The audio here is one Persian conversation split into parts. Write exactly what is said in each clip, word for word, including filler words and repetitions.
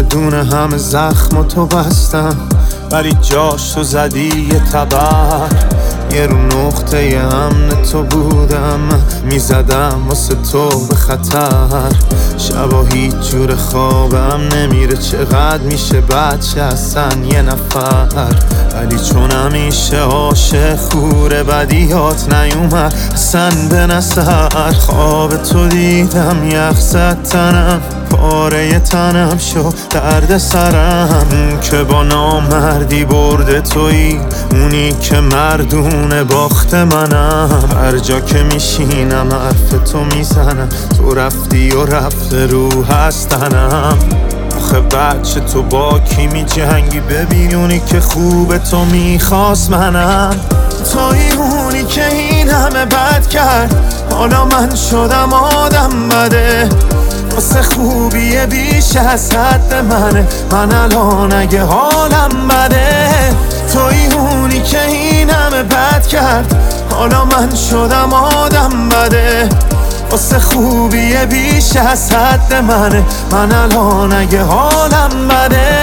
دونه همه زخم تو بستم، ولی جاش تو زدی یه تبر. یه رو نقطه امن تو بودم، میزدم واسه تو به خطر. شبا هیچ جور خوابم نمیره، چقدر میشه بچه اصلا یه نفر. ولی چون همیشه عاشق خوره، بدیات نیومد اصلا به نظر. خواب تو دیدم یخ زد تنم، پاره تنم شو درد سرم. که با نامردی برده تویی، اونی که مردونه باخت منم. هر جا که میشینم حرف تو میزنم، تو رفتی و رفته رو هستنم. آخه بچه تو با کی می جنگی؟ ببین اونی که خوب تو میخواست منم. توی اونی که این همه بد کرد، حالا من شدم آدم بده. واسه خوبیه بیش از حد منه، من الان اگه حالم بده. توی اونی که این همه بد کرد، حالا من شدم آدم بده. واسه خوبیه بیش از حد منه، من الان اگه حالم بده.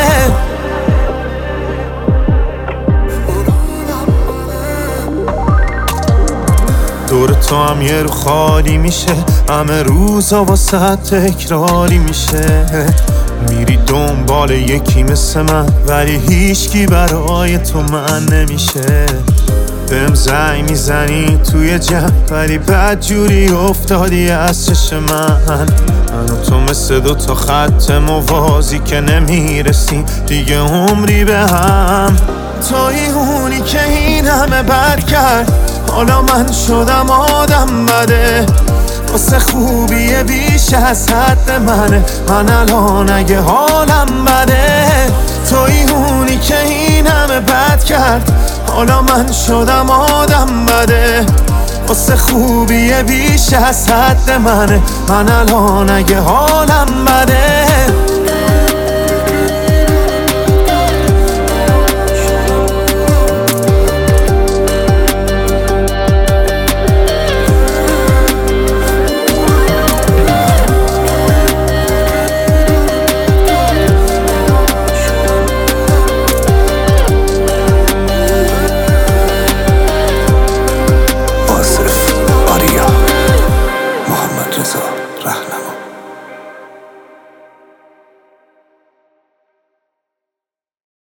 دور تو هم یه رو خالی میشه، همه روزا واسه تکراری میشه. میری دنبال یکی مثل من، ولی هیچکی برای تو من نمیشه. بهم زنگ میزنی توی جمع، ولی بد جوری افتادی از چش من. من و تو مثل دو تا خط موازی که نمیرسیم دیگه عمری به هم. توی اونی که این همه بد کرد، حالا من شدم آدم بده. واسه خوبیه بیش از حد منه، من الان اگه حالم بده. توی اونی که این همه بد کرد، حالا من شدم آدم بده. واسه خوبیه بیش از حد منه، من الان اگه حالم بده.